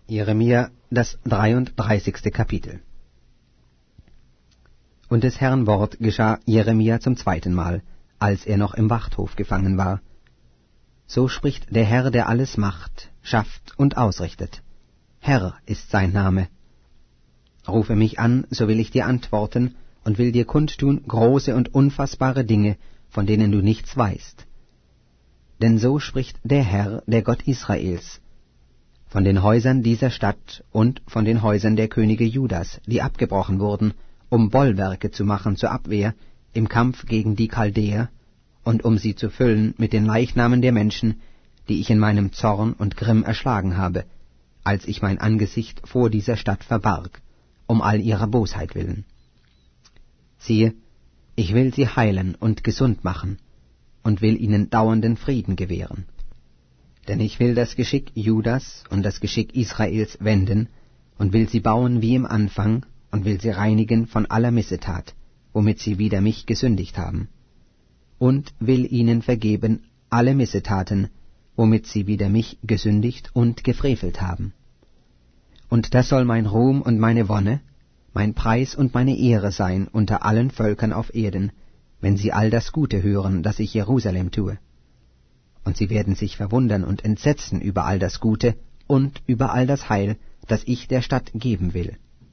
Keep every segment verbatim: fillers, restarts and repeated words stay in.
Jeremia, das dreiunddreißigste Kapitel. Und des Herrn Wort geschah Jeremia zum zweiten Mal, als er noch im Wachthof gefangen war. So spricht der Herr, der alles macht, schafft und ausrichtet. Herr ist sein Name. Rufe mich an, so will ich dir antworten und will dir kundtun große und unfassbare Dinge, von denen du nichts weißt. Denn so spricht der Herr, der Gott Israels, von den Häusern dieser Stadt und von den Häusern der Könige Judas, die abgebrochen wurden, um Bollwerke zu machen zur Abwehr im Kampf gegen die Chaldäer und um sie zu füllen mit den Leichnamen der Menschen, die ich in meinem Zorn und Grimm erschlagen habe, als ich mein Angesicht vor dieser Stadt verbarg, um all ihrer Bosheit willen. Siehe, ich will sie heilen und gesund machen und will ihnen dauernden Frieden gewähren. Denn ich will das Geschick Judas und das Geschick Israels wenden und will sie bauen wie im Anfang und will sie reinigen von aller Missetat, womit sie wider mich gesündigt haben, und will ihnen vergeben alle Missetaten, womit sie wider mich gesündigt und gefrevelt haben. Und das soll mein Ruhm und meine Wonne, mein Preis und meine Ehre sein unter allen Völkern auf Erden, wenn sie all das Gute hören, das ich Jerusalem tue. Und sie werden sich verwundern und entsetzen über all das Gute und über all das Heil, das ich der Stadt geben will.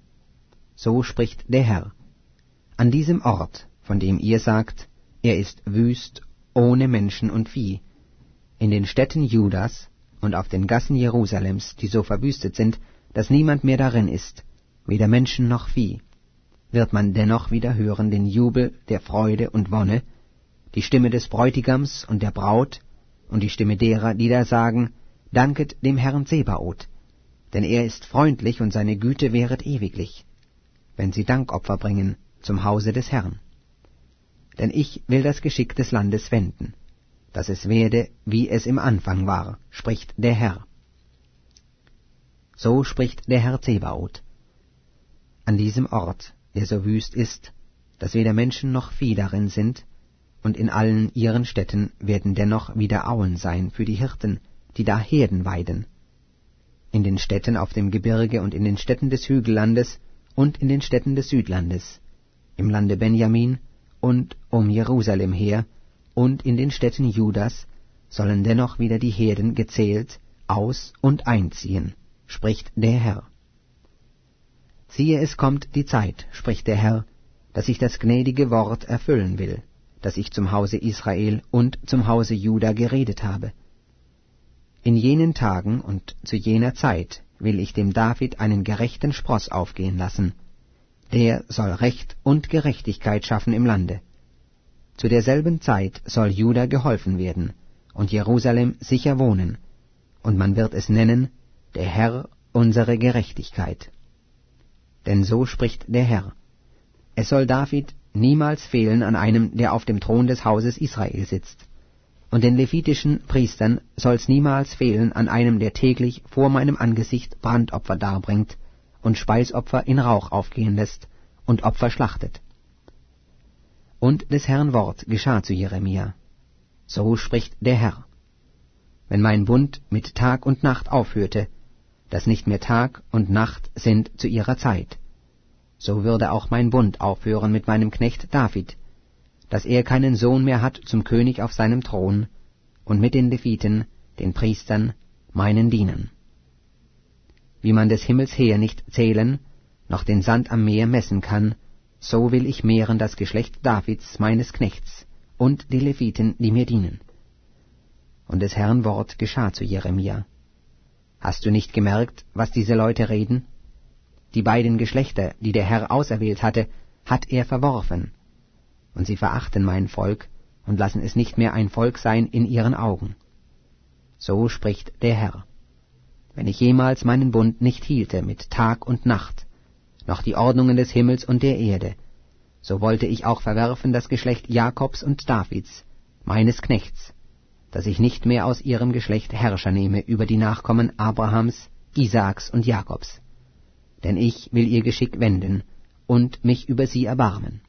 So spricht der Herr. An diesem Ort, von dem ihr sagt, er ist wüst, ohne Menschen und Vieh, in den Städten Judas und auf den Gassen Jerusalems, die so verwüstet sind, dass niemand mehr darin ist, weder Menschen noch Vieh, wird man dennoch wieder hören den Jubel der Freude und Wonne, die Stimme des Bräutigams und der Braut und die Stimme derer, die da sagen, Danket dem Herrn Zebaoth, denn er ist freundlich und seine Güte währet ewiglich, wenn sie Dankopfer bringen zum Hause des Herrn. Denn ich will das Geschick des Landes wenden, dass es werde, wie es im Anfang war, spricht der Herr. So spricht der Herr Zebaoth. An diesem Ort, der so wüst ist, dass weder Menschen noch Vieh darin sind, und in allen ihren Städten werden dennoch wieder Auen sein für die Hirten, die da Herden weiden. In den Städten auf dem Gebirge und in den Städten des Hügellandes und in den Städten des Südlandes, im Lande Benjamin und um Jerusalem her und in den Städten Judas sollen dennoch wieder die Herden gezählt aus- und einziehen, spricht der Herr. Siehe, es kommt die Zeit, spricht der Herr, dass ich das gnädige Wort erfüllen will, das ich zum Hause Israel und zum Hause Juda geredet habe. In jenen Tagen und zu jener Zeit will ich dem David einen gerechten Spross aufgehen lassen, der soll Recht und Gerechtigkeit schaffen im Lande. Zu derselben Zeit soll Juda geholfen werden und Jerusalem sicher wohnen, und man wird es nennen, der Herr unsere Gerechtigkeit. Denn so spricht der Herr, es soll David niemals fehlen an einem, der auf dem Thron des Hauses Israel sitzt, und den levitischen Priestern soll's niemals fehlen an einem, der täglich vor meinem Angesicht Brandopfer darbringt und Speisopfer in Rauch aufgehen lässt und Opfer schlachtet. Und des Herrn Wort geschah zu Jeremia. So spricht der Herr. Wenn mein Bund mit Tag und Nacht aufhörte, dass nicht mehr Tag und Nacht sind zu ihrer Zeit, so würde auch mein Bund aufhören mit meinem Knecht David, dass er keinen Sohn mehr hat zum König auf seinem Thron, und mit den Leviten, den Priestern, meinen Dienern. Wie man des Himmels Heer nicht zählen, noch den Sand am Meer messen kann, so will ich mehren das Geschlecht Davids, meines Knechts, und die Leviten, die mir dienen. Und des Herrn Wort geschah zu Jeremia. Hast du nicht gemerkt, was diese Leute reden? Die beiden Geschlechter, die der Herr auserwählt hatte, hat er verworfen. Und sie verachten mein Volk und lassen es nicht mehr ein Volk sein in ihren Augen. So spricht der Herr. Wenn ich jemals meinen Bund nicht hielte mit Tag und Nacht, noch die Ordnungen des Himmels und der Erde, so wollte ich auch verwerfen das Geschlecht Jakobs und Davids, meines Knechts, dass ich nicht mehr aus ihrem Geschlecht Herrscher nehme über die Nachkommen Abrahams, Isaaks und Jakobs. Denn ich will ihr Geschick wenden und mich über sie erbarmen.